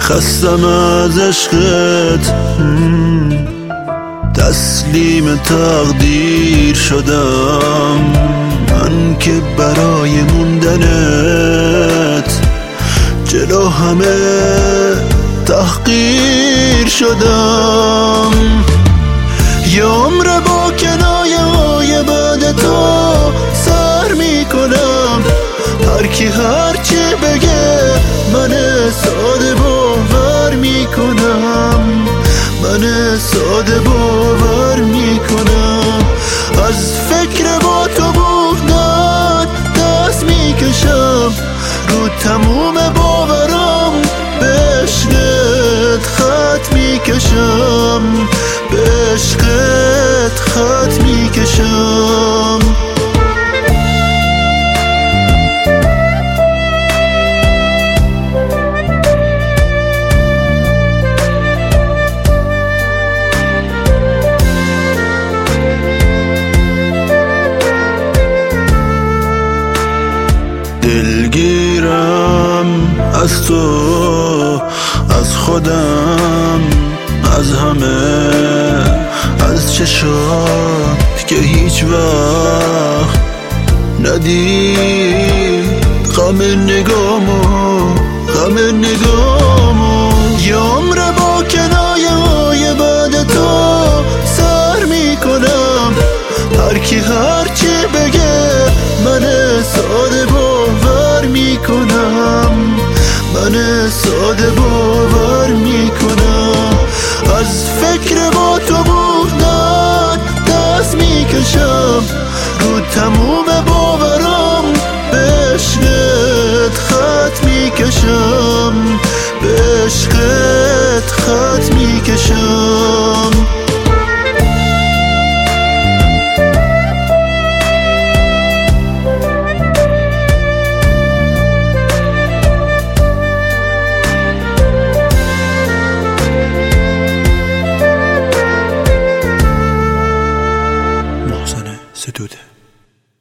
خستم از عشقت، تسلیم تقدیر شدم من که برای موندنت جلو همه تحقیر شدم. یه عمر با کنایه های بعد تو سر میکنم، هر کی هر چی بگه من ساده باور میکنم، من ساده باور میکنم. از فکر با تو بودن دست میکشم، رو تموم باورم به عشقت خط میکشم، به عشقت خط میکشم. دلگیرم از تو، از خودم، از همه، از چشات که هیچ وقت ندید غم نگامو، غم نگامو. یه عمر با کنایه های بعد تو سر میکنم، هر کی هر چی بگه من ساده باور میکنم، من ساده باور میکنم. از فکر با تو بودن دست میکشم، رو تموم